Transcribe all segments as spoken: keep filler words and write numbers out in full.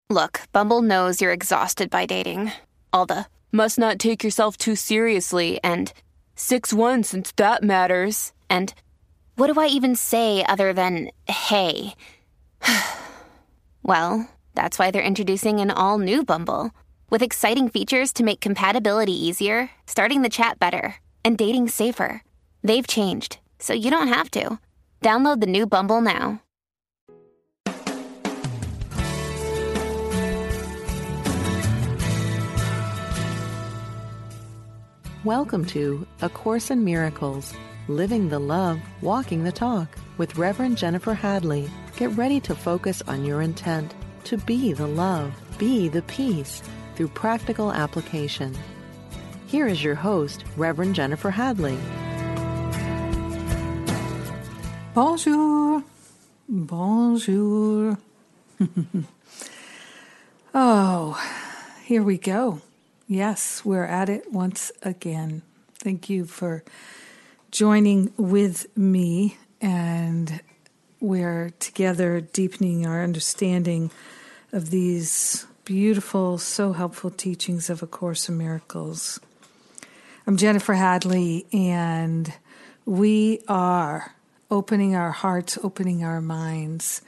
Look, Bumble knows you're exhausted by dating. All the, must not take yourself too seriously, and six one since that matters, and what do I even say other than, hey? Well, that's why they're introducing an all-new Bumble, with exciting features to make compatibility easier, starting the chat better, and dating safer. They've changed, so you don't have to. Download the new Bumble now. Welcome to A Course in Miracles, Living the Love, Walking the Talk with Reverend Jennifer Hadley. Get ready to focus on your intent to be the love, be the peace through practical application. Here is your host, Reverend Jennifer Hadley. Bonjour. Bonjour. Oh, here we go. Yes, we're at it once again. Thank you for joining with me, and we're together deepening our understanding of these beautiful, so helpful teachings of A Course in Miracles. I'm Jennifer Hadley, and we are opening our hearts, opening our minds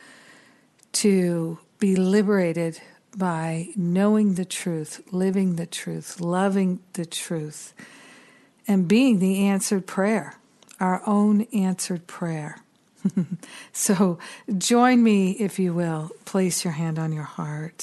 to be liberated by knowing the truth, living the truth, loving the truth, and being the answered prayer, our own answered prayer. So join me, if you will. Place your hand on your heart.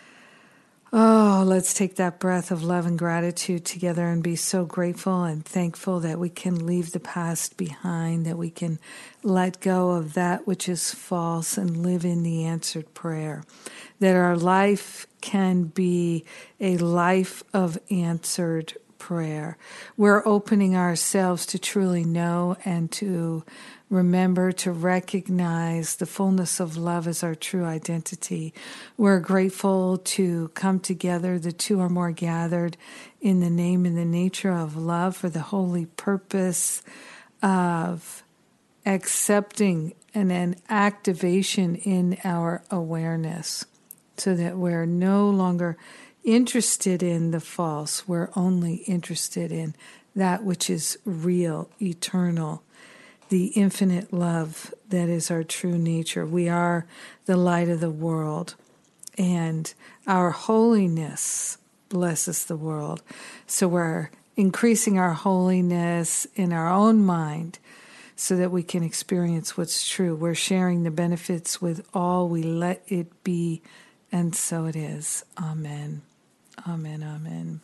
Oh, let's take that breath of love and gratitude together and be so grateful and thankful that we can leave the past behind, that we can let go of that which is false and live in the answered prayer, that our life can be a life of answered prayer. We're opening ourselves to truly know and to remember, to recognize the fullness of love as our true identity. We're grateful to come together, the two or more gathered, in the name and the nature of love for the holy purpose of accepting and an activation in our awareness so that we're no longer interested in the false. We're only interested in that which is real, eternal, the infinite love that is our true nature. We are the light of the world, and our holiness blesses the world. So we're increasing our holiness in our own mind so that we can experience what's true. We're sharing the benefits with all. We let it be, and so it is. Amen. Amen, amen.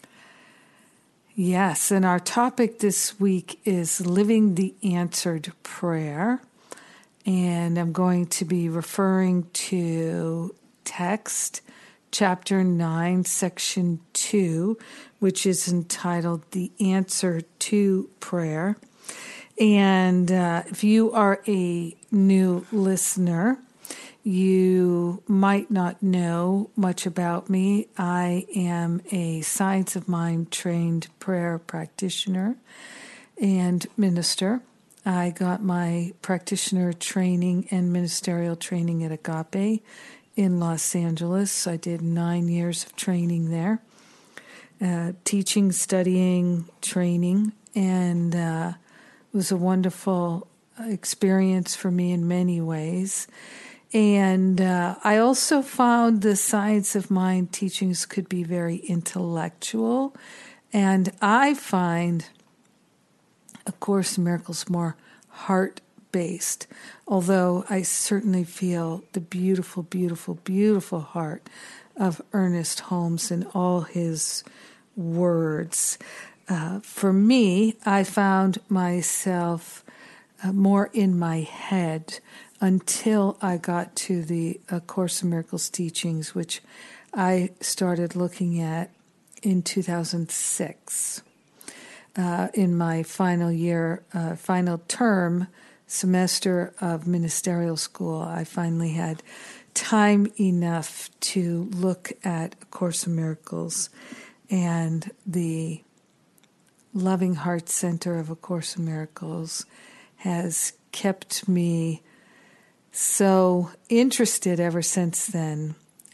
Yes, and our topic this week is living the answered prayer. And I'm going to be referring to text, chapter nine, section two, which is entitled The Answer to Prayer. And uh, if you are a new listener, you might not know much about me. I am a Science of Mind trained prayer practitioner and minister. I got my practitioner training and ministerial training at Agape in Los Angeles. I did nine years of training there, uh, teaching, studying, training, and uh, it was a wonderful experience for me in many ways. And uh, I also found the Science of Mind teachings could be very intellectual. And I find A Course in Miracles more heart-based, although I certainly feel the beautiful, beautiful, beautiful heart of Ernest Holmes and all his words. Uh, for me, I found myself uh, more in my head until I got to the A Course in Miracles teachings, which I started looking at in two thousand six. Uh, in my final year, uh, final term, semester of ministerial school, I finally had time enough to look at A Course in Miracles, and the Loving Heart Center of A Course in Miracles has kept me so interested ever since then.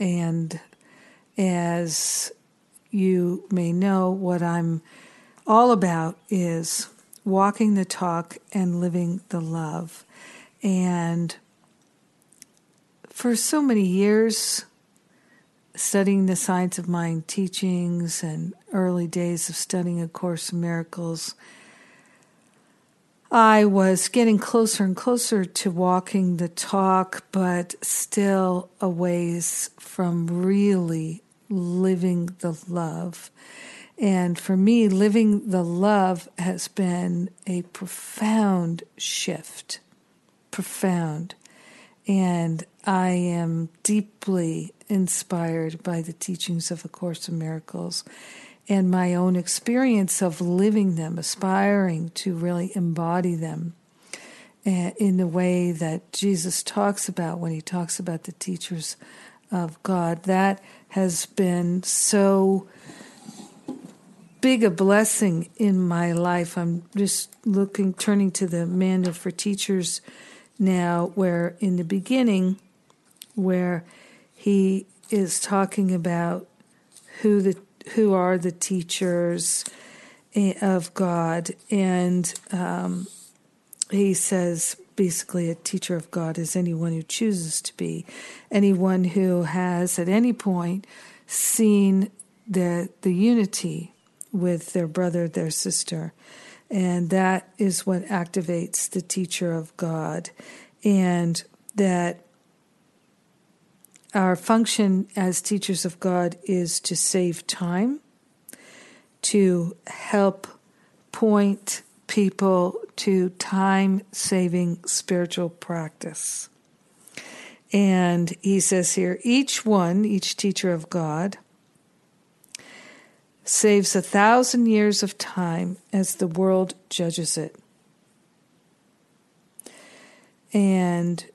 And as you may know, what I'm all about is walking the talk and living the love. And for so many years, studying the Science of Mind teachings and early days of studying A Course in Miracles, I was getting closer and closer to walking the talk, but still a ways from really living the love. And for me, living the love has been a profound shift, profound. And I am deeply inspired by the teachings of A Course in Miracles and my own experience of living them, aspiring to really embody them in the way that Jesus talks about when he talks about the teachers of God. That has been so big a blessing in my life. I'm just looking, turning to the Manual for Teachers now, where in the beginning, where he is talking about who the who are the teachers of God, and um, he says basically a teacher of God is anyone who chooses to be, anyone who has at any point seen the the unity with their brother, their sister. And that is what activates the teacher of God. And that our function as teachers of God is to save time, to help point people to time-saving spiritual practice. And he says here, each one, each teacher of God, saves a thousand years of time as the world judges it. And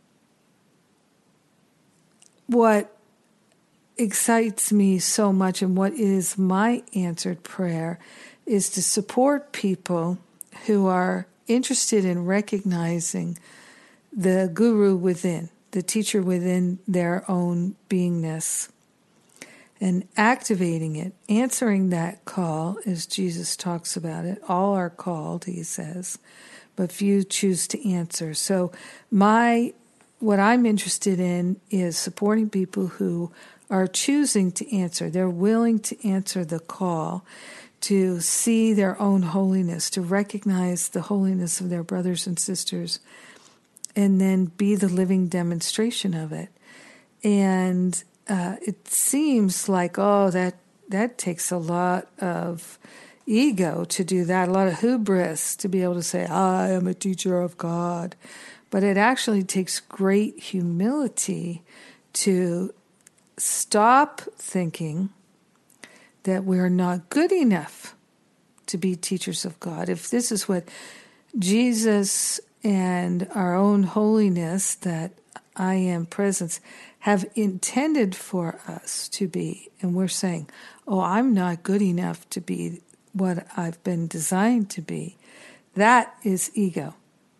what excites me so much, and what is my answered prayer, is to support people who are interested in recognizing the guru within, the teacher within their own beingness, and activating it, answering that call, as Jesus talks about it. All are called, he says, but few choose to answer. So my what I'm interested in is supporting people who are choosing to answer. They're willing to answer the call, to see their own holiness, to recognize the holiness of their brothers and sisters, and then be the living demonstration of it. And uh, it seems like, oh, that that takes a lot of ego to do that, a lot of hubris to be able to say, I am a teacher of God. But it actually takes great humility to stop thinking that we're not good enough to be teachers of God. If this is what Jesus and our own holiness, that I am presence, have intended for us to be, and we're saying, oh, I'm not good enough to be what I've been designed to be, that is ego.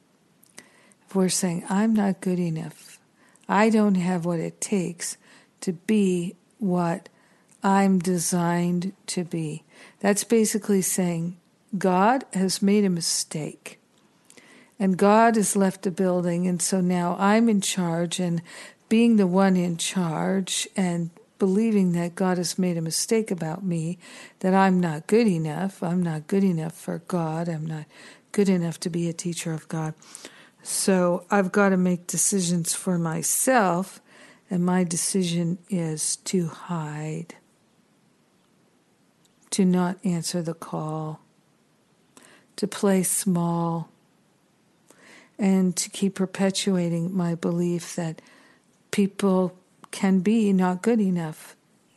If we're saying, I'm not good enough, I don't have what it takes to be what I'm designed to be, that's basically saying God has made a mistake. And God has left the building, and so now I'm in charge, and being the one in charge and believing that God has made a mistake about me, that I'm not good enough, I'm not good enough for God, I'm not good enough to be a teacher of God. So I've got to make decisions for myself, and my decision is to hide, to not answer the call, to play small, and to keep perpetuating my belief that people can be not good enough.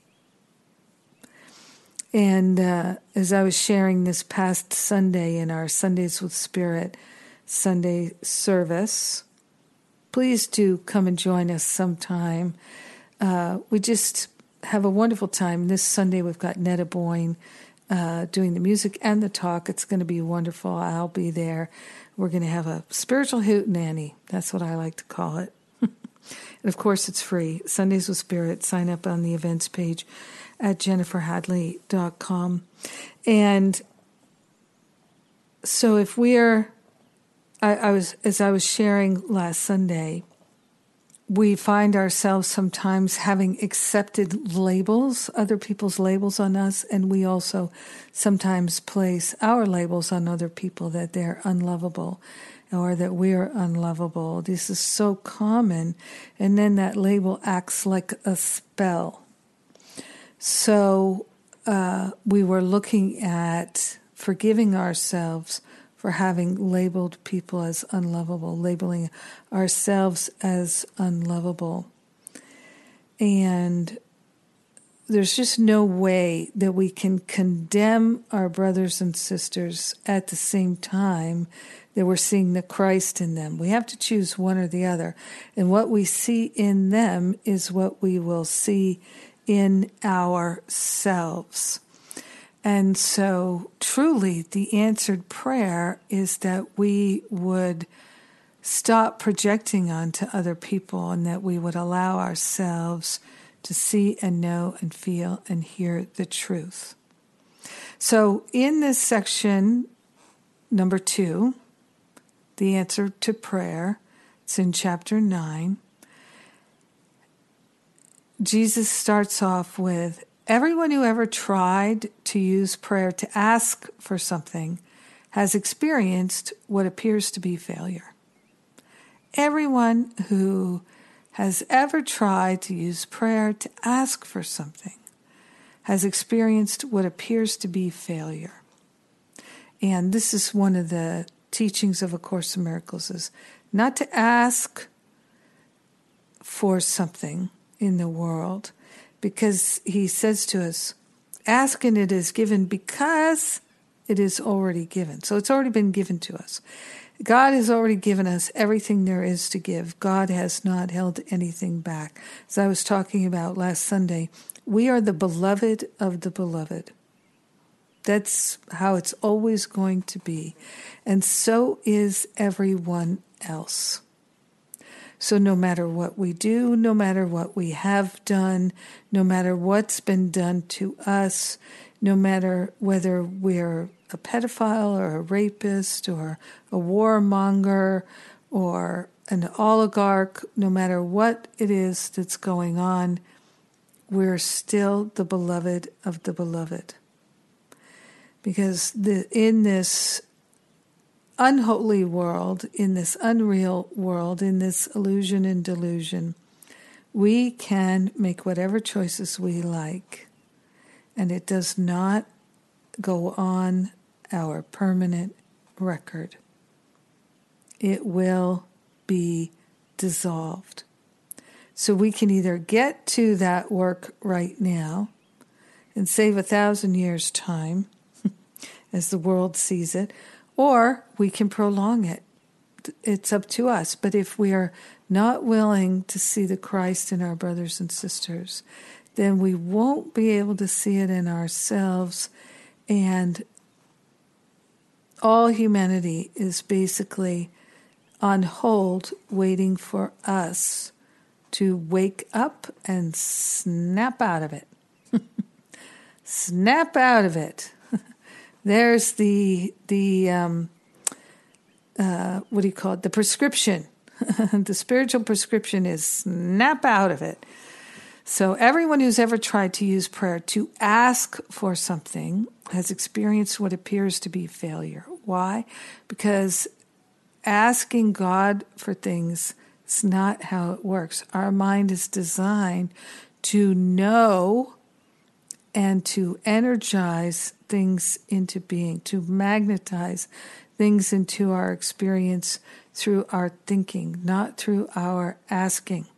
And uh, as I was sharing this past Sunday in our Sundays with Spirit Sunday service, please do come and join us sometime. Uh, we just have a wonderful time. This Sunday we've got Netta Boyne uh, doing the music and the talk. It's going to be wonderful. I'll be there. We're going to have a spiritual hootenanny. That's what I like to call it. And of course, it's free. Sundays with Spirit. Sign up on the events page at jennifer hadley dot com. And so if we're, I, I was, as I was sharing last Sunday, we find ourselves sometimes having accepted labels, other people's labels on us, and we also sometimes place our labels on other people that they're unlovable or that we're unlovable. This is so common, and then that label acts like a spell. So uh, we were looking at forgiving ourselves for having labeled people as unlovable, labeling ourselves as unlovable. And there's just no way that we can condemn our brothers and sisters at the same time that we're seeing the Christ in them. We have to choose one or the other. And what we see in them is what we will see in ourselves. And so truly the answered prayer is that we would stop projecting onto other people and that we would allow ourselves to see and know and feel and hear the truth. So in this section, number two, the answer to prayer, it's in chapter nine, Jesus starts off with, everyone who ever tried to use prayer to ask for something has experienced what appears to be failure. Everyone who has ever tried to use prayer to ask for something has experienced what appears to be failure. And this is one of the teachings of A Course in Miracles, is not to ask for something in the world, because he says to us, ask and it is given because it is already given. So it's already been given to us. God has already given us everything there is to give. God has not held anything back. As I was talking about last Sunday, we are the beloved of the beloved. That's how it's always going to be. And so is everyone else. So no matter what we do, no matter what we have done, no matter what's been done to us, no matter whether we're a pedophile or a rapist or a warmonger or an oligarch, no matter what it is that's going on, we're still the beloved of the beloved. Because the, in this unholy world, in this unreal world, in this illusion and delusion, we can make whatever choices we like, and it does not go on our permanent record. It will be dissolved. So we can either get to that work right now and save a thousand years' time, as the world sees it, or we can prolong it. It's up to us. But if we are not willing to see the Christ in our brothers and sisters, then we won't be able to see it in ourselves. And all humanity is basically on hold, waiting for us to wake up and snap out of it. Snap out of it. There's the, the um, uh, what do you call it? The prescription. The spiritual prescription is snap out of it. So everyone who's ever tried to use prayer to ask for something has experienced what appears to be failure. Why? Because asking God for things is not how it works. Our mind is designed to know and to energize things into being, to magnetize things into our experience through our thinking, not through our asking.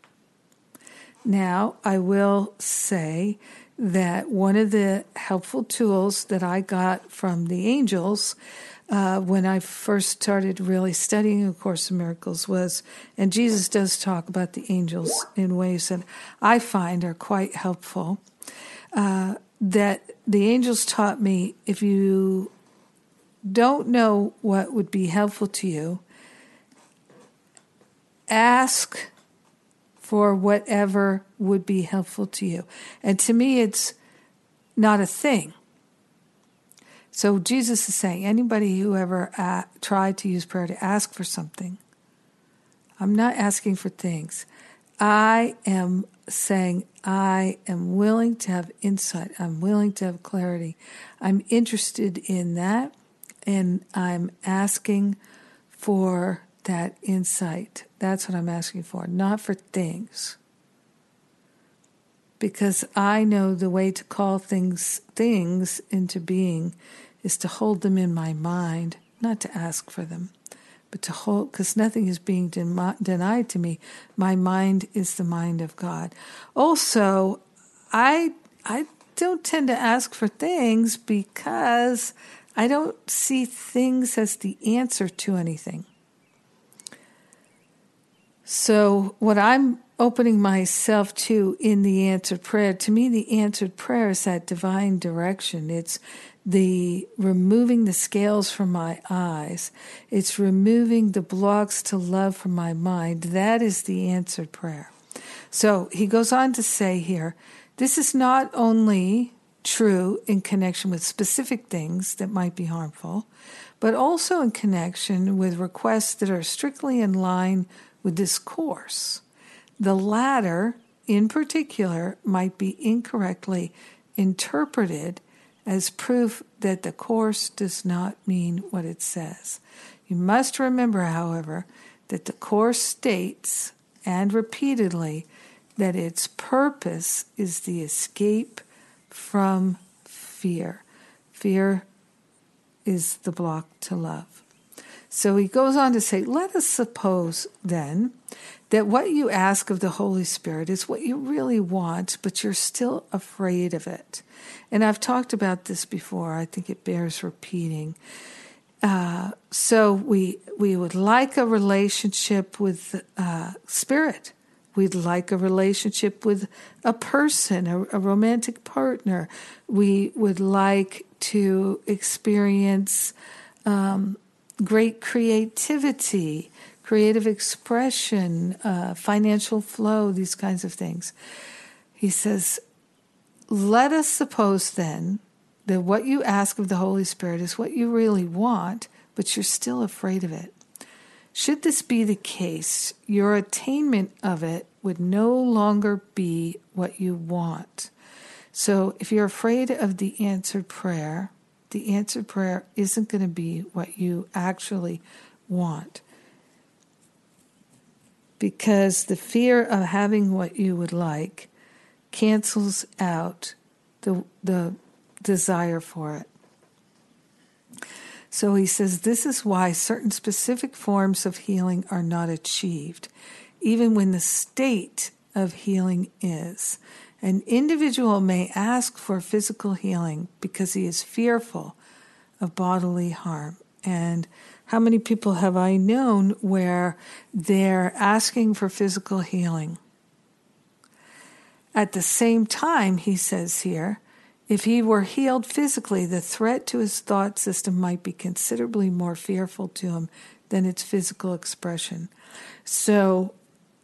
Now, I will say that one of the helpful tools that I got from the angels uh, when I first started really studying A Course in Miracles was, and Jesus does talk about the angels in ways that I find are quite helpful, uh, that the angels taught me, if you don't know what would be helpful to you, ask for whatever would be helpful to you. And to me, it's not a thing. So Jesus is saying, anybody who ever uh, tried to use prayer to ask for something, I'm not asking for things. I am saying I am willing to have insight. I'm willing to have clarity. I'm interested in that, and I'm asking for that insight. That's what I'm asking for, not for things. Because I know the way to call things things into being is to hold them in my mind, not to ask for them, but to hold, because nothing is being den- denied to me. My mind is the mind of God. Also, I I don't tend to ask for things because I don't see things as the answer to anything. So what I'm opening myself to in the answered prayer, to me the answered prayer is that divine direction. It's the removing the scales from my eyes. It's removing the blocks to love from my mind. That is the answered prayer. So he goes on to say here, this is not only true in connection with specific things that might be harmful, but also in connection with requests that are strictly in line with this course. The latter, in particular, might be incorrectly interpreted as proof that the course does not mean what it says. You must remember, however, that the course states, and repeatedly, that its purpose is the escape from fear. Fear is the block to love. So he goes on to say, let us suppose then that what you ask of the Holy Spirit is what you really want, but you're still afraid of it. And I've talked about this before. I think it bears repeating. Uh, so we we would like a relationship with uh, Spirit. We'd like a relationship with a person, a, a romantic partner. We would like to experience um, great creativity, creative expression, uh, financial flow, these kinds of things. He says, let us suppose then that what you ask of the Holy Spirit is what you really want, but you're still afraid of it. Should this be the case, your attainment of it would no longer be what you want. So if you're afraid of the answered prayer, the answered prayer isn't going to be what you actually want. Because the fear of having what you would like cancels out the the desire for it. So he says, this is why certain specific forms of healing are not achieved, even when the state of healing is. An individual may ask for physical healing because he is fearful of bodily harm. And how many people have I known where they're asking for physical healing? At the same time, he says here, if he were healed physically, the threat to his thought system might be considerably more fearful to him than its physical expression. So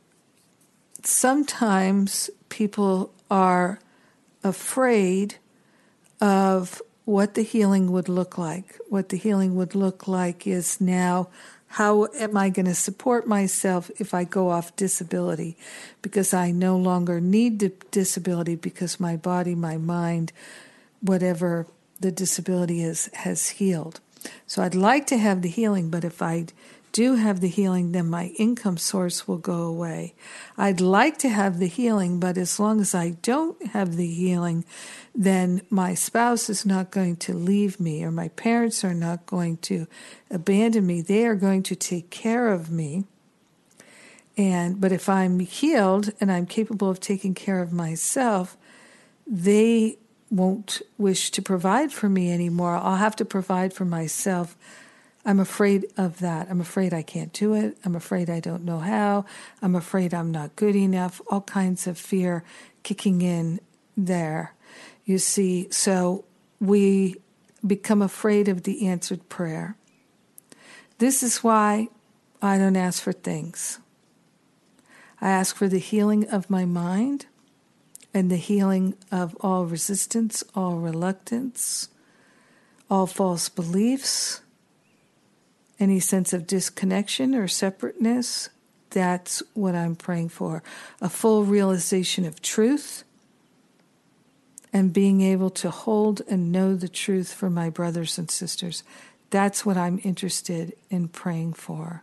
sometimes people are afraid of what the healing would look like. What the healing would look like is now, how am I going to support myself if I go off disability? Because I no longer need the disability because my body, my mind, whatever the disability is, has healed. So I'd like to have the healing, but if I do have the healing, then my income source will go away. I'd like to have the healing, but as long as I don't have the healing, then my spouse is not going to leave me, or my parents are not going to abandon me. They are going to take care of me. And but if I'm healed and I'm capable of taking care of myself, they won't wish to provide for me anymore. I'll have to provide for myself. I'm afraid of that. I'm afraid I can't do it. I'm afraid I don't know how. I'm afraid I'm not good enough. All kinds of fear kicking in there. You see, so we become afraid of the answered prayer. This is why I don't ask for things. I ask for the healing of my mind and the healing of all resistance, all reluctance, all false beliefs, any sense of disconnection or separateness. That's what I'm praying for. A full realization of truth and being able to hold and know the truth for my brothers and sisters. That's what I'm interested in praying for.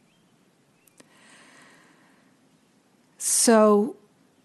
So,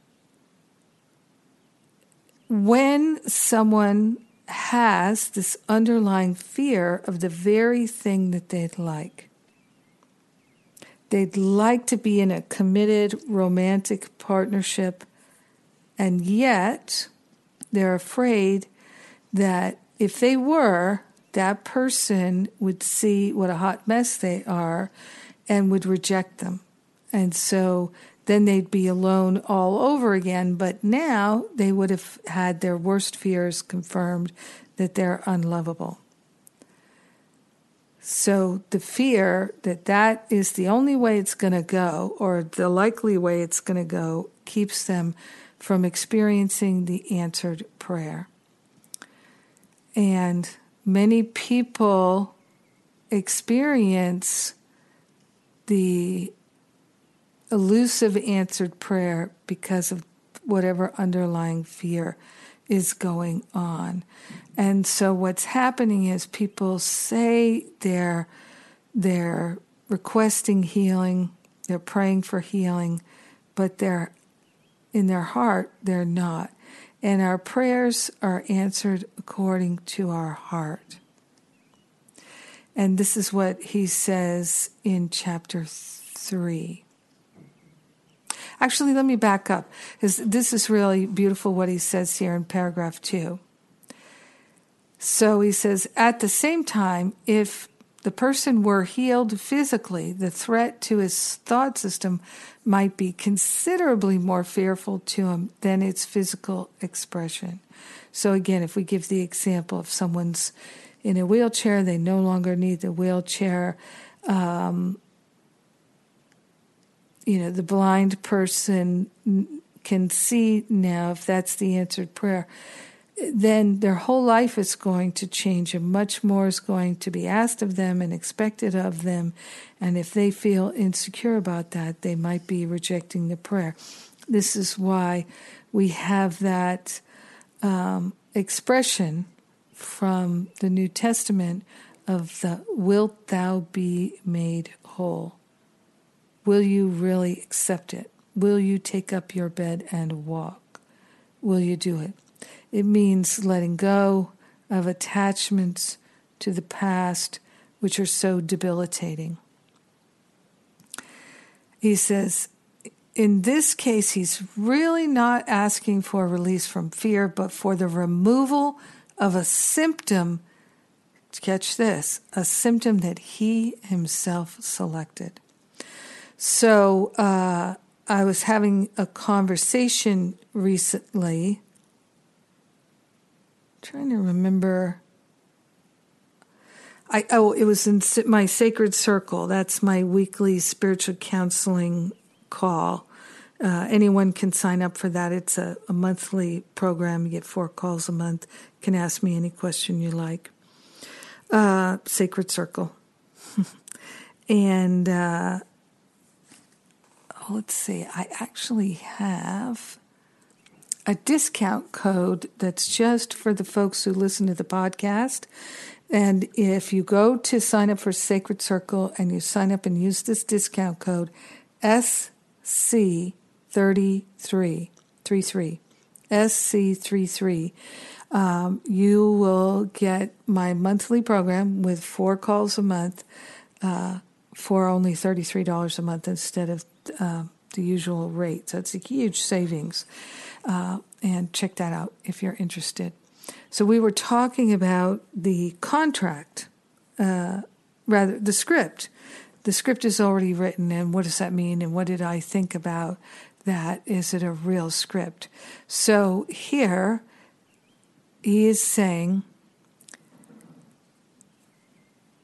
when someone has this underlying fear of the very thing that they'd like, they'd like to be in a committed romantic partnership, and yet they're afraid that if they were, that person would see what a hot mess they are and would reject them. And so then they'd be alone all over again. But now they would have had their worst fears confirmed, that they're unlovable. So the fear that that is the only way it's going to go, or the likely way it's going to go, keeps them from experiencing the answered prayer. And many people experience the elusive answered prayer because of whatever underlying fear is going on. And so what's happening is people say they're, they're requesting healing, they're praying for healing, but they're in their heart, they're not. And our prayers are answered according to our heart. And this is what he says in chapter three. Actually, let me back up, because this is really beautiful what he says here in paragraph two. So he says, at the same time, if the person were healed physically, the threat to his thought system might be considerably more fearful to him than its physical expression. So again, if we give the example of someone's in a wheelchair, they no longer need the wheelchair. Um, you know, the blind person can see now, if that's the answered prayer, then their whole life is going to change and much more is going to be asked of them and expected of them. And if they feel insecure about that, they might be rejecting the prayer. This is why we have that um, expression from the New Testament of the wilt thou be made whole. Will you really accept it? Will you take up your bed and walk? Will you do it? It means letting go of attachments to the past, which are so debilitating. He says, in this case, he's really not asking for release from fear, but for the removal of a symptom, catch this, a symptom that he himself selected. So uh, I was having a conversation recently, trying to remember. I oh, it was in my Sacred Circle. That's my weekly spiritual counseling call. Uh, anyone can sign up for that. It's a, a monthly program. You get four calls a month. You can ask me any question you like. Uh, Sacred Circle. and uh, oh, let's see. I actually have a discount code that's just for the folks who listen to the podcast. And if you go to sign up for Sacred Circle and you sign up and use this discount code, S C thirty-three, thirty-three, S C thirty-three, um, you will get my monthly program with four calls a month uh, for only thirty-three dollars a month instead of uh, the usual rate. So it's a huge savings. Uh, and check that out if you're interested. So we were talking about the contract, uh, rather the script. The script is already written, and what does that mean? And what did I think about that? Is it a real script? So here he is saying,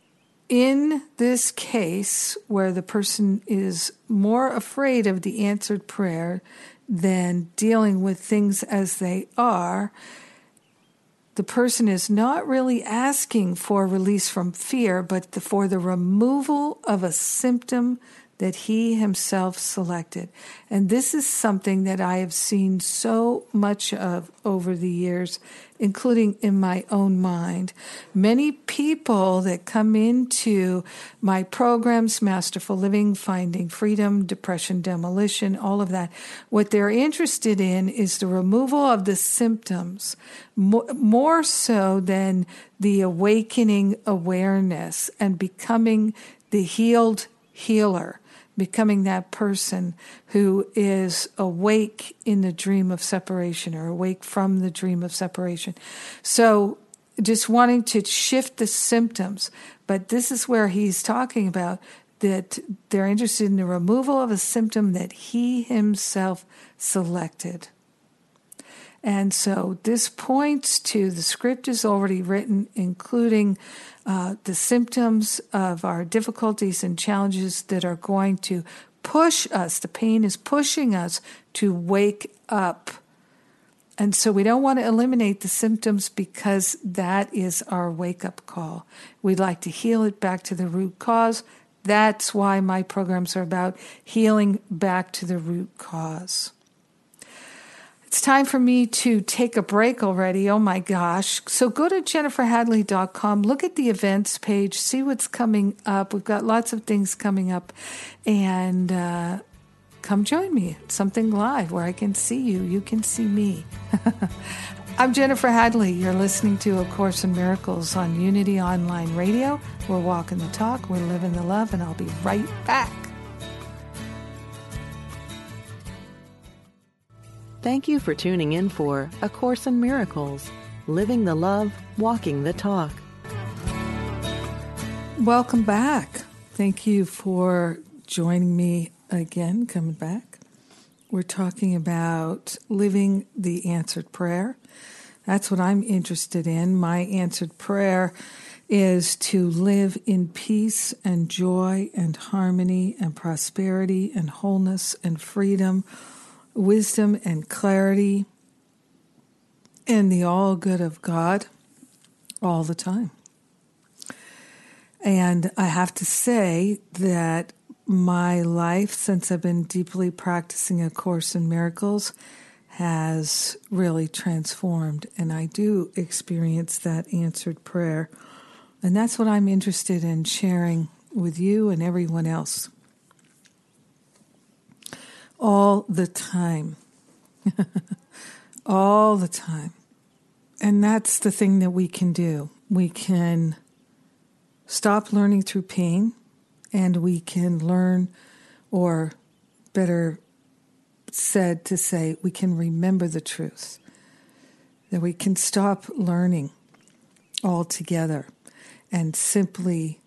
in this case where the person is more afraid of the answered prayer than dealing with things as they are, the person is not really asking for release from fear, but for the removal of a symptom that he himself selected. And this is something that I have seen so much of over the years, including in my own mind. Many people that come into my programs, Masterful Living, Finding Freedom, Depression Demolition, all of that, what they're interested in is the removal of the symptoms, more, more so than the awakening awareness and becoming the healed healer. Becoming that person who is awake in the dream of separation or awake from the dream of separation. So just wanting to shift the symptoms. But this is where he's talking about that they're interested in the removal of a symptom that he himself selected. And so this points to the script is already written, including uh, the symptoms of our difficulties and challenges that are going to push us. The pain is pushing us to wake up. And so we don't want to eliminate the symptoms because that is our wake-up call. We'd like to heal it back to the root cause. That's why my programs are about healing back to the root cause. It's time for me to take a break already. Oh my gosh. So go to jennifer hadley dot com, look at the events page, see what's coming up. We've got lots of things coming up. And uh, come join me at something live where I can see you. You can see me. I'm Jennifer Hadley. You're listening to A Course in Miracles on Unity Online Radio. We're walking the talk. We're living the love. And I'll be right back. Thank you for tuning in for A Course in Miracles, Living the Love, Walking the Talk. Welcome back. Thank you for joining me again, coming back. We're talking about living the answered prayer. That's what I'm interested in. My answered prayer is to live in peace and joy and harmony and prosperity and wholeness and freedom, wisdom and clarity, and the all good of God all the time. And I have to say that my life, since I've been deeply practicing A Course in Miracles, has really transformed. And I do experience that answered prayer. And that's what I'm interested in sharing with you and everyone else. All the time. All the time. And that's the thing that we can do. We can stop learning through pain, and we can learn, or better said to say, we can remember the truth. That we can stop learning altogether and simply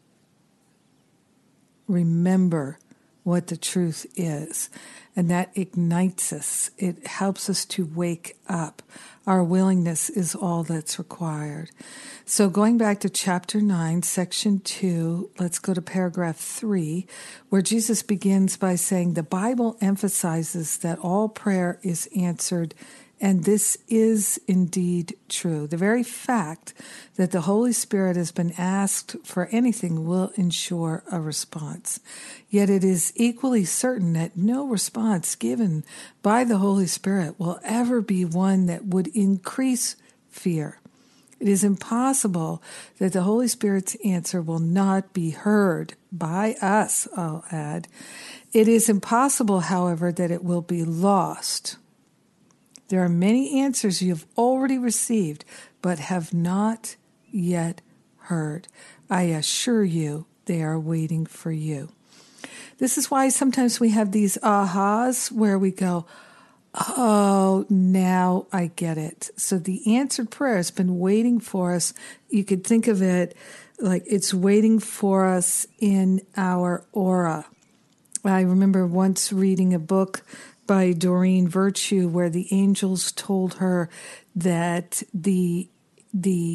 remember what the truth is. And that ignites us. It helps us to wake up. Our willingness is all that's required. So going back to chapter nine, section two, let's go to paragraph three, where Jesus begins by saying, the Bible emphasizes that all prayer is answered, and this is indeed true. The very fact that the Holy Spirit has been asked for anything will ensure a response. Yet it is equally certain that no response given by the Holy Spirit will ever be one that would increase fear. It is impossible that the Holy Spirit's answer will not be heard by us, I'll add. It is impossible, however, that it will be lost. There are many answers you have already received, but have not yet heard. I assure you, they are waiting for you. This is why sometimes we have these ahas where we go, oh, now I get it. So the answered prayer has been waiting for us. You could think of it like it's waiting for us in our aura. I remember once reading a book by Doreen Virtue, where the angels told her that the the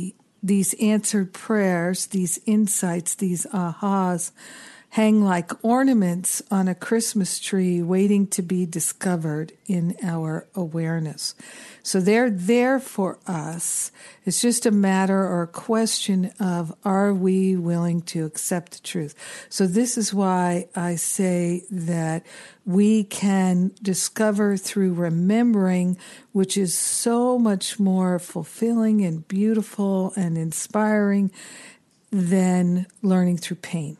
these answered prayers, these insights, these ahas, hang like ornaments on a Christmas tree waiting to be discovered in our awareness. So they're there for us. It's just a matter or a question of, are we willing to accept the truth? So this is why I say that we can discover through remembering, which is so much more fulfilling and beautiful and inspiring than learning through pain.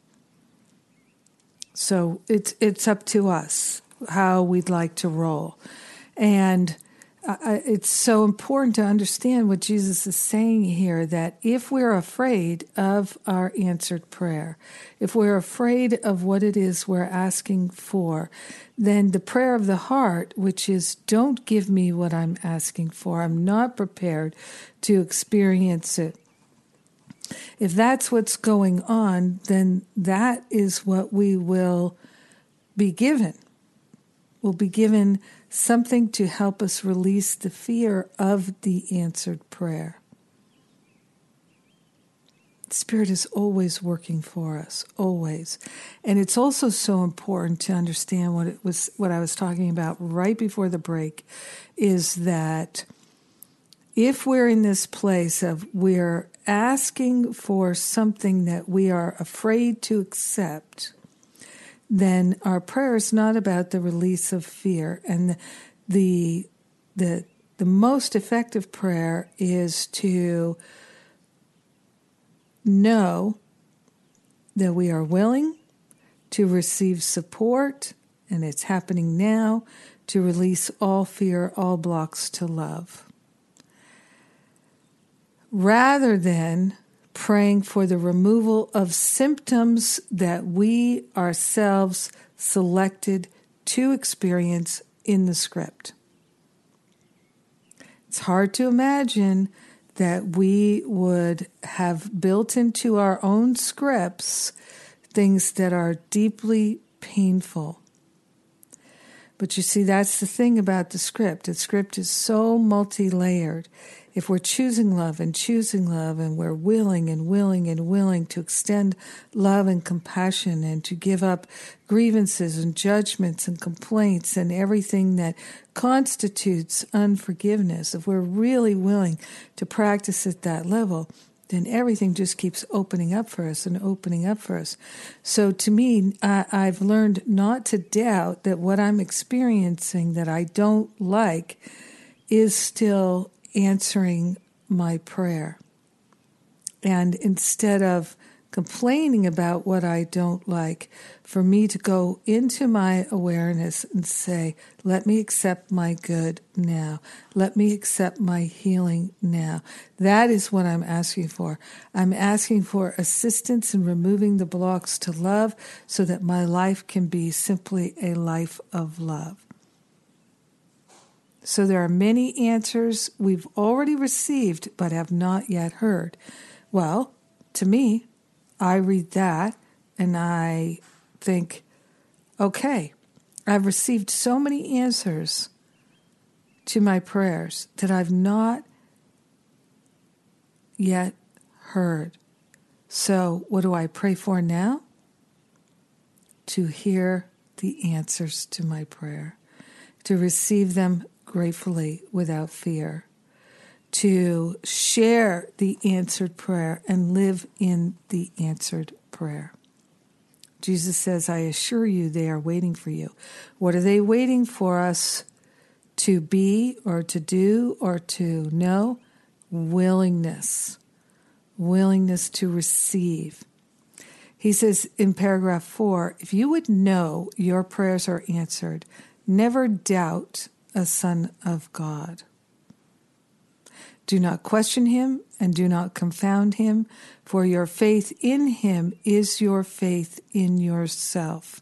So it's it's up to us how we'd like to roll. And uh, it's so important to understand what Jesus is saying here, that if we're afraid of our answered prayer, if we're afraid of what it is we're asking for, then the prayer of the heart, which is, don't give me what I'm asking for, I'm not prepared to experience it. If that's what's going on, then that is what we will be given. We'll be given something to help us release the fear of the answered prayer. Spirit is always working for us, always. And it's also so important to understand what it was, what I was talking about right before the break, is that if we're in this place of we're asking for something that we are afraid to accept, then our prayer is not about the release of fear. And the the the, the most effective prayer is to know that we are willing to receive support, and it's happening now, to release all fear, all blocks to love, rather than praying for the removal of symptoms that we ourselves selected to experience in the script. It's hard to imagine that we would have built into our own scripts things that are deeply painful. But you see, that's the thing about the script. The script is so multi-layered. If we're choosing love and choosing love, and we're willing and willing and willing to extend love and compassion and to give up grievances and judgments and complaints and everything that constitutes unforgiveness, if we're really willing to practice at that level, then everything just keeps opening up for us and opening up for us. So to me, I, I've learned not to doubt that what I'm experiencing that I don't like is still answering my prayer. And instead of complaining about what I don't like, for me to go into my awareness and say, let me accept my good now. Let me accept my healing now. That is what I'm asking for. I'm asking for assistance in removing the blocks to love so that my life can be simply a life of love. So there are many answers we've already received but have not yet heard. Well, to me, I read that and I think, okay, I've received so many answers to my prayers that I've not yet heard. So what do I pray for now? To hear the answers to my prayer, to receive them gratefully without fear, to share the answered prayer and live in the answered prayer. Jesus says, I assure you they are waiting for you. What are they waiting for us to be or to do or to know? Willingness. Willingness to receive. He says in paragraph four, if you would know your prayers are answered, never doubt a son of God. Do not question him and do not confound him, for your faith in him is your faith in yourself.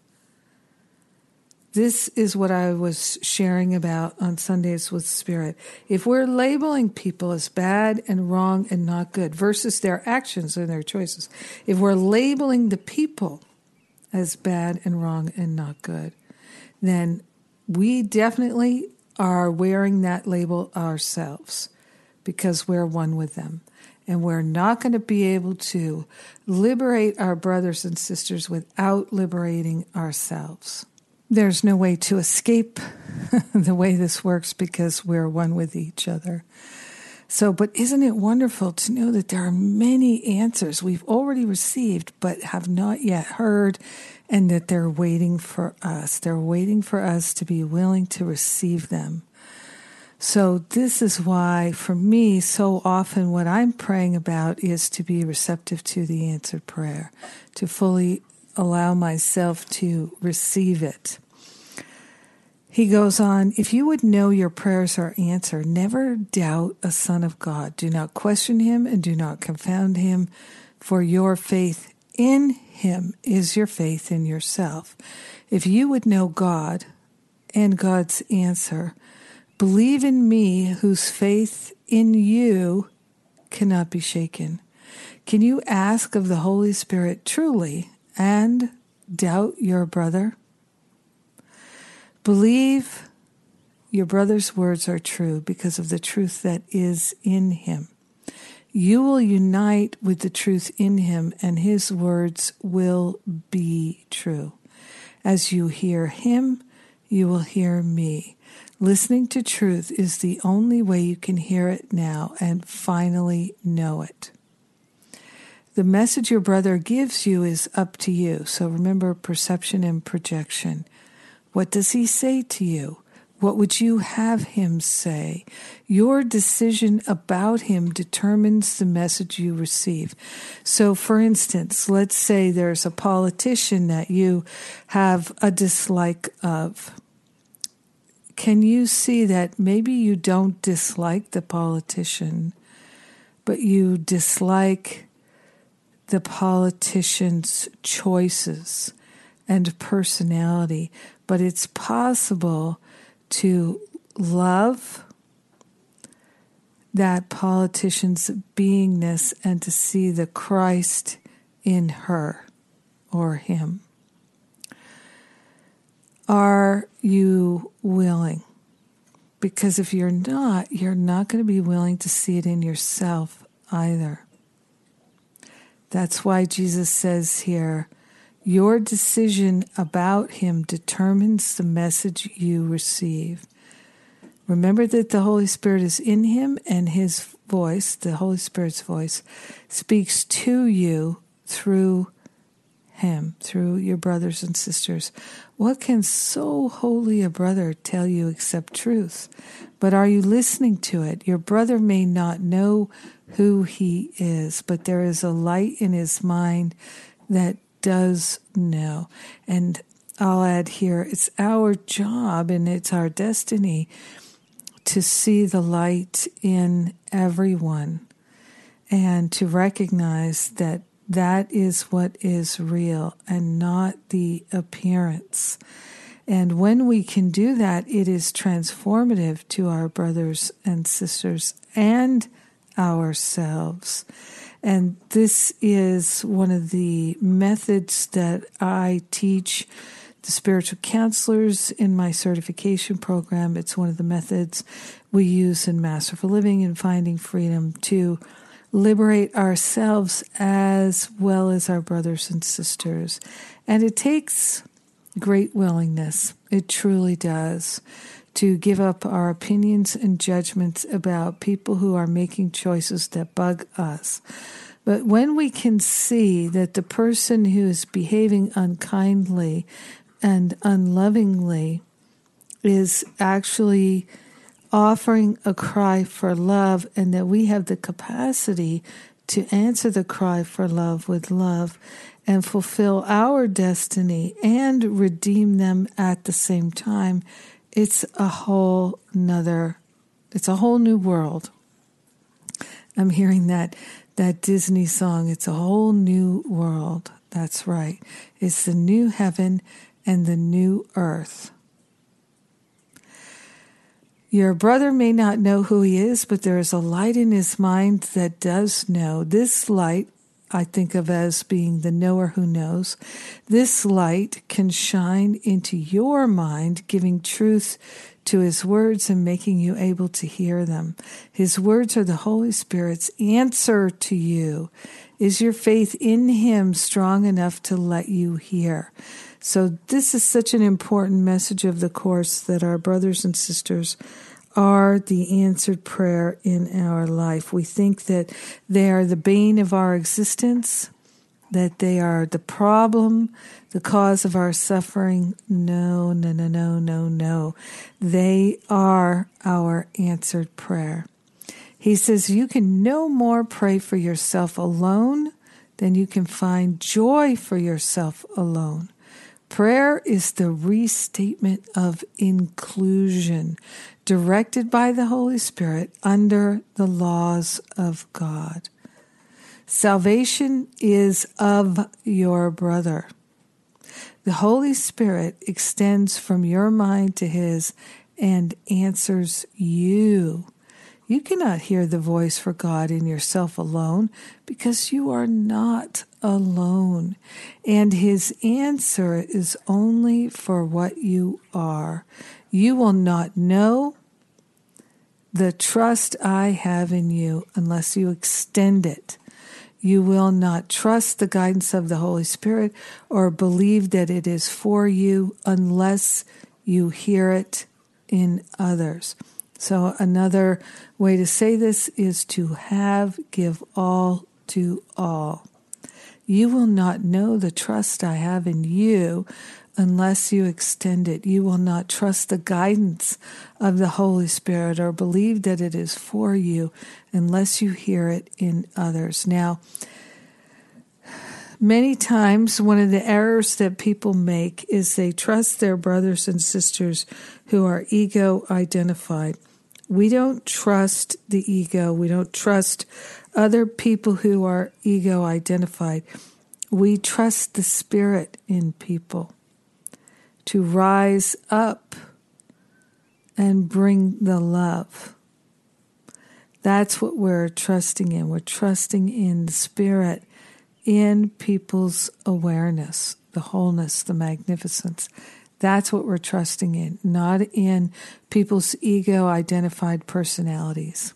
This is what I was sharing about on Sundays with Spirit. If we're labeling people as bad and wrong and not good versus their actions and their choices, if we're labeling the people as bad and wrong and not good, then we definitely are wearing that label ourselves because we're one with them. And we're not going to be able to liberate our brothers and sisters without liberating ourselves. There's no way to escape the way this works because we're one with each other. So, but isn't it wonderful to know that there are many answers we've already received but have not yet heard, and that they're waiting for us. They're waiting for us to be willing to receive them. So this is why, for me, so often what I'm praying about is to be receptive to the answered prayer, to fully allow myself to receive it. He goes on, if you would know your prayers are answered, never doubt a son of God. Do not question him and do not confound him, for your faith in him is your faith in yourself. If you would know God and God's answer, believe in me whose faith in you cannot be shaken. Can you ask of the Holy Spirit truly and doubt your brother? Believe your brother's words are true because of the truth that is in him. You will unite with the truth in him, and his words will be true. As you hear him, you will hear me. Listening to truth is the only way you can hear it now and finally know it. The message your brother gives you is up to you. So remember perception and projection. What does he say to you? What would you have him say? Your decision about him determines the message you receive. So, for instance, let's say there's a politician that you have a dislike of. Can you see that maybe you don't dislike the politician, but you dislike the politician's choices and personality? But it's possible to love that politician's beingness and to see the Christ in her or him. Are you willing? Because if you're not, you're not going to be willing to see it in yourself either. That's why Jesus says here, your decision about him determines the message you receive. Remember that the Holy Spirit is in him, and his voice, the Holy Spirit's voice, speaks to you through him, through your brothers and sisters. What can so holy a brother tell you except truth? But are you listening to it? Your brother may not know who he is, but there is a light in his mind that does know. And I'll add here, it's our job and it's our destiny to see the light in everyone and to recognize that that is what is real and not the appearance. And when we can do that, it is transformative to our brothers and sisters and ourselves. And this is one of the methods that I teach the spiritual counselors in my certification program. It's one of the methods we use in Master for Living and Finding Freedom to liberate ourselves as well as our brothers and sisters. And it takes great willingness. It truly does. To give up our opinions and judgments about people who are making choices that bug us. But when we can see that the person who is behaving unkindly and unlovingly is actually offering a cry for love, and that we have the capacity to answer the cry for love with love and fulfill our destiny and redeem them at the same time, it's a whole nother, it's a whole new world. I'm hearing that that Disney song, it's a whole new world. That's right. It's the new heaven and the new earth. Your brother may not know who he is, but there is a light in his mind that does know. This light, I think of as being the knower who knows. This light can shine into your mind, giving truth to his words and making you able to hear them. His words are the Holy Spirit's answer to you. Is your faith in him strong enough to let you hear? So this is such an important message of the Course, that our brothers and sisters are the answered prayer in our life. We think that they are the bane of our existence, that they are the problem, the cause of our suffering. No, no, no, no, no, no. They are our answered prayer. He says you can no more pray for yourself alone than you can find joy for yourself alone. Prayer is the restatement of inclusion, directed by the Holy Spirit under the laws of God. Salvation is of your brother. The Holy Spirit extends from your mind to his and answers you. You cannot hear the voice for God in yourself alone, because you are not alone. And his answer is only for what you are. You will not know the trust I have in you unless you extend it. You will not trust the guidance of the Holy Spirit or believe that it is for you unless you hear it in others. So another way to say this is to have, give all to all. You will not know the trust I have in you unless you extend it. You will not trust the guidance of the Holy Spirit or believe that it is for you unless you hear it in others. Now, many times one of the errors that people make is they trust their brothers and sisters who are ego-identified. We don't trust the ego. We don't trust other people who are ego-identified. We trust the Spirit in people to rise up and bring the love. That's what we're trusting in. We're trusting in the Spirit, in people's awareness, the wholeness, the magnificence. That's what we're trusting in, not in people's ego-identified personalities.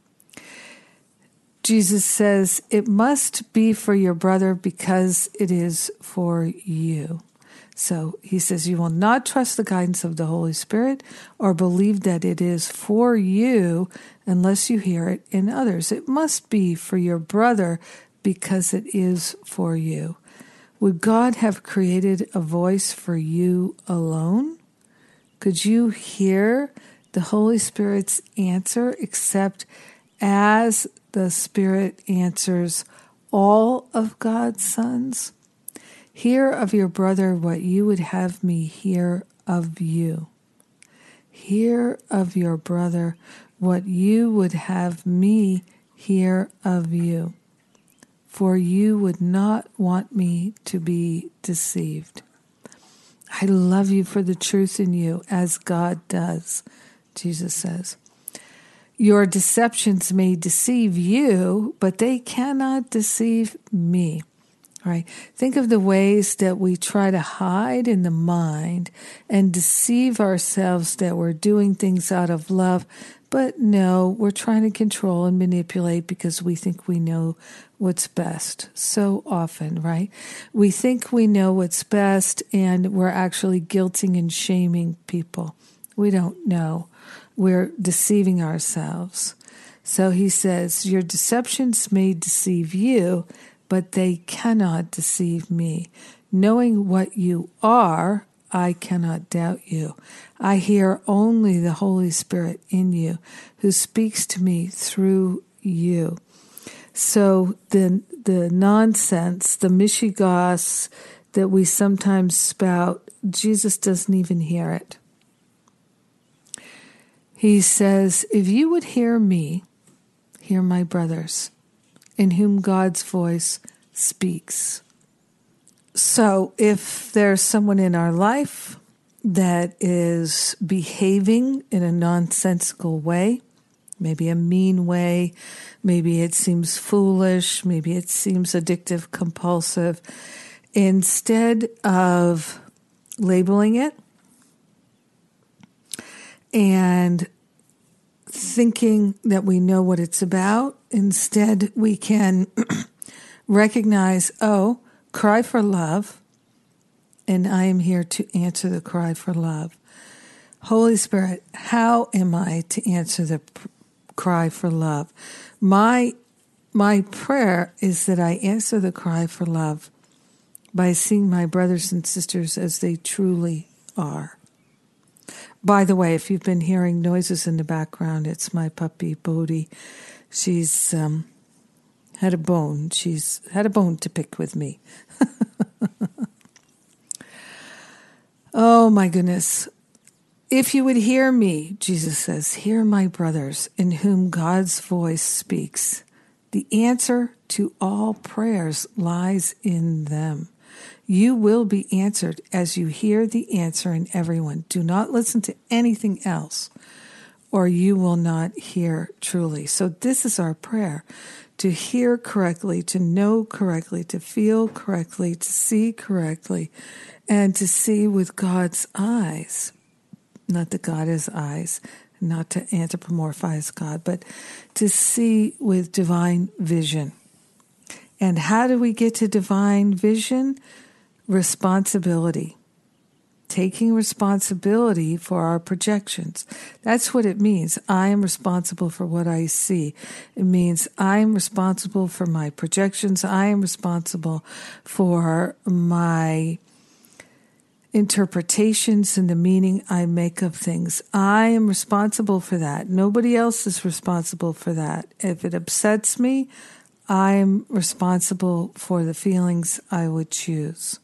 Jesus says, it must be for your brother because it is for you. So he says, you will not trust the guidance of the Holy Spirit or believe that it is for you unless you hear it in others. It must be for your brother because it is for you. Would God have created a voice for you alone? Could you hear the Holy Spirit's answer except as the Spirit answers all of God's sons? Hear of your brother what you would have me hear of you. Hear of your brother what you would have me hear of you. For you would not want me to be deceived. I love you for the truth in you, as God does, Jesus says. Your deceptions may deceive you, but they cannot deceive me. All right. Think of the ways that we try to hide in the mind and deceive ourselves that we're doing things out of love, but no, we're trying to control and manipulate because we think we know what's best. So often, right? We think we know what's best, and we're actually guilting and shaming people. We don't know. We're deceiving ourselves. So he says, your deceptions may deceive you, but they cannot deceive me. Knowing what you are, I cannot doubt you. I hear only the Holy Spirit in you, who speaks to me through you. So the the nonsense, the mishigas that we sometimes spout, Jesus doesn't even hear it. He says, if you would hear me, hear my brothers, in whom God's voice speaks. So if there's someone in our life that is behaving in a nonsensical way, maybe a mean way, maybe it seems foolish, maybe it seems addictive, compulsive, instead of labeling it and thinking that we know what it's about. Instead, we can recognize, oh, cry for love, and I am here to answer the cry for love. Holy Spirit, how am I to answer the pr- cry for love? My my prayer is that I answer the cry for love by seeing my brothers and sisters as they truly are. By the way, if you've been hearing noises in the background, it's my puppy, Bodhi. She's um, had a bone. She's had a bone to pick with me. Oh, my goodness. If you would hear me, Jesus says, hear my brothers in whom God's voice speaks. The answer to all prayers lies in them. You will be answered as you hear the answer in everyone. Do not listen to anything else, or you will not hear truly. So this is our prayer, to hear correctly, to know correctly, to feel correctly, to see correctly, and to see with God's eyes. Not that God has eyes, not to anthropomorphize God, but to see with divine vision. And how do we get to divine vision? Responsibility. Taking responsibility for our projections. That's what it means. I am responsible for what I see. It means I am responsible for my projections. I am responsible for my interpretations and the meaning I make of things. I am responsible for that. Nobody else is responsible for that. If it upsets me, I am responsible for the feelings I would choose.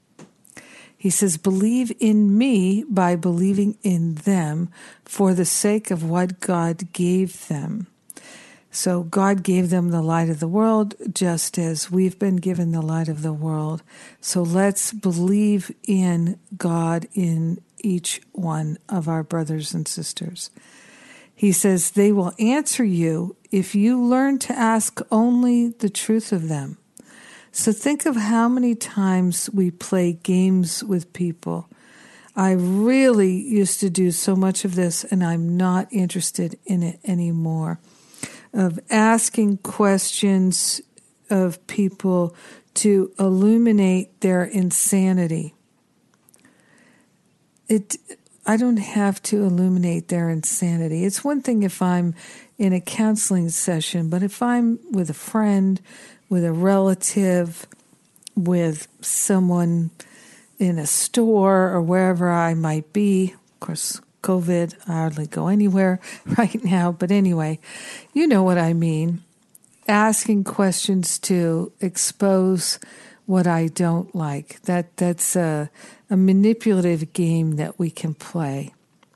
He says, believe in me by believing in them for the sake of what God gave them. So God gave them the light of the world, just as we've been given the light of the world. So let's believe in God in each one of our brothers and sisters. He says, they will answer you if you learn to ask only the truth of them. So think of how many times we play games with people. I really used to do so much of this, and I'm not interested in it anymore. Of asking questions of people to illuminate their insanity. It, I don't have to illuminate their insanity. It's one thing if I'm in a counseling session, but if I'm with a friend, with a relative, with someone in a store or wherever I might be, of course, COVID, I hardly go anywhere right now. But anyway, you know what I mean. Asking questions to expose what I don't like. That that's a, a manipulative game that we can play.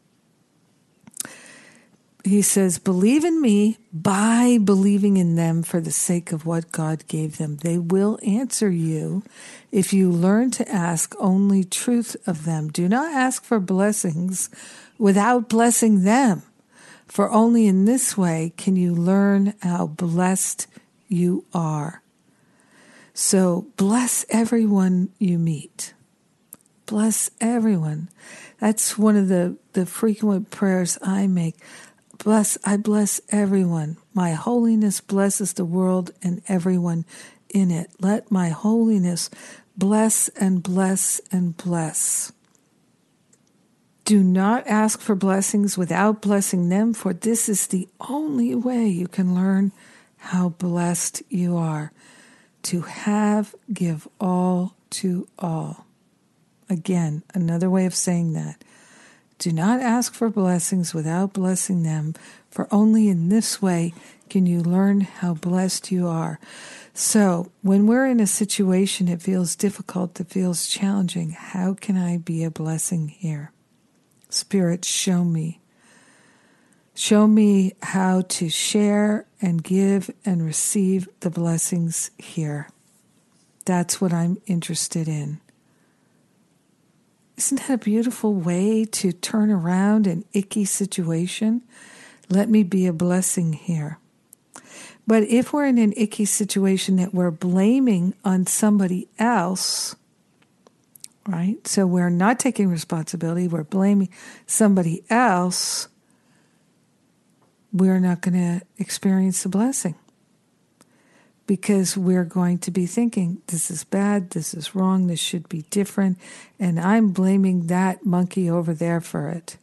He says, believe in me by believing in them for the sake of what God gave them. They will answer you if you learn to ask only truth of them. Do not ask for blessings without blessing them, for only in this way can you learn how blessed you are. So bless everyone you meet. Bless everyone. That's one of the, the frequent prayers I make. Bless, I bless everyone. My holiness blesses the world and everyone in it. Let my holiness bless and bless and bless. Do not ask for blessings without blessing them, for this is the only way you can learn how blessed you are. To have, give all to all. Again, another way of saying that. Do not ask for blessings without blessing them, for only in this way can you learn how blessed you are. So, when we're in a situation that feels difficult, that feels challenging, how can I be a blessing here? Spirit, show me. Show me how to share and give and receive the blessings here. That's what I'm interested in. Isn't that a beautiful way to turn around an icky situation? Let me be a blessing here. But if we're in an icky situation that we're blaming on somebody else, right? So we're not taking responsibility. We're blaming somebody else. We're not going to experience the blessing because we're going to be thinking, this is bad, this is wrong, this should be different, and I'm blaming that monkey over there for it.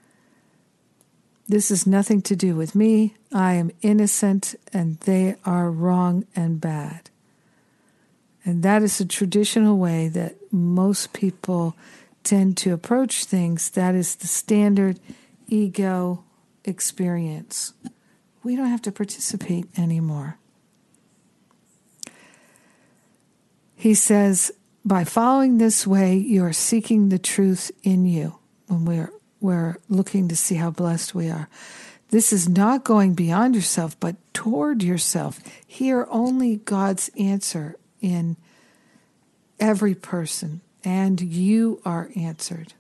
This has nothing to do with me. I am innocent, and they are wrong and bad. And that is a traditional way that most people tend to approach things. That is the standard ego experience. We don't have to participate anymore. He says, by following this way, you are seeking the truth in you. When we're we're looking to see how blessed we are. This is not going beyond yourself, but toward yourself. Hear only God's answer in every person, and you are answered.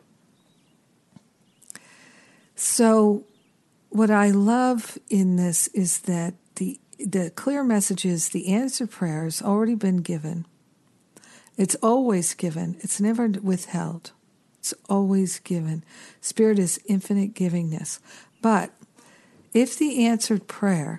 So what I love in this is that the the clear message is the answer prayer has already been given. It's always given. It's never withheld. It's always given. Spirit is infinite givingness. But if the answered prayer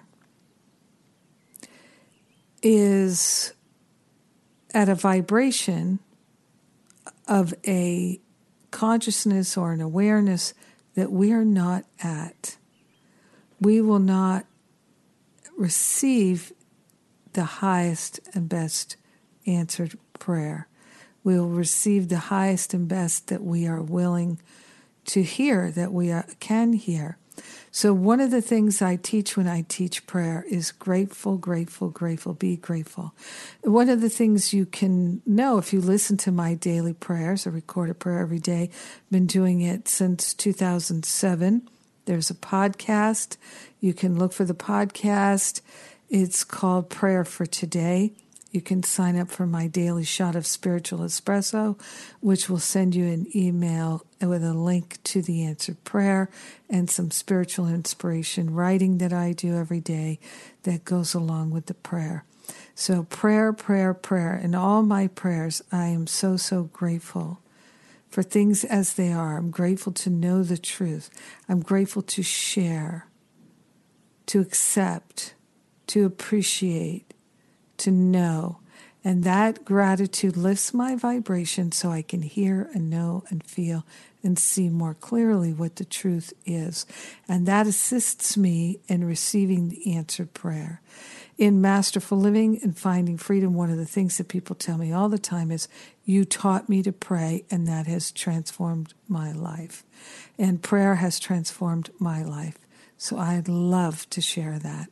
is at a vibration of a consciousness or an awareness that we are not at, we will not receive the highest and best answered prayer. We will receive the highest and best that we are willing to hear, that we are, can hear. So one of the things I teach when I teach prayer is grateful, grateful, grateful, be grateful. One of the things you can know if you listen to my daily prayers, I record a prayer every day, been doing it since two thousand seven. There's a podcast. You can look for the podcast. It's called Prayer for Today. You can sign up for my daily shot of spiritual espresso, which will send you an email with a link to the answered prayer and some spiritual inspiration writing that I do every day that goes along with the prayer. So prayer, prayer, prayer. In all my prayers, I am so, so grateful for things as they are. I'm grateful to know the truth. I'm grateful to share, to accept, to appreciate, to know. And that gratitude lifts my vibration so I can hear and know and feel and see more clearly what the truth is. And that assists me in receiving the answered prayer. In Masterful Living and Finding Freedom, one of the things that people tell me all the time is, you taught me to pray, and that has transformed my life. And prayer has transformed my life. So I'd love to share that.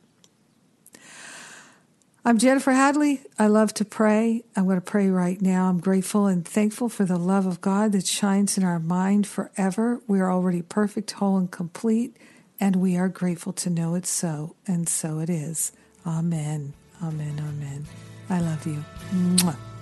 I'm Jennifer Hadley. I love to pray. I'm going to pray right now. I'm grateful and thankful for the love of God that shines in our mind forever. We are already perfect, whole, and complete, and we are grateful to know it's so, and so it is. Amen. Amen. Amen. I love you. Mwah.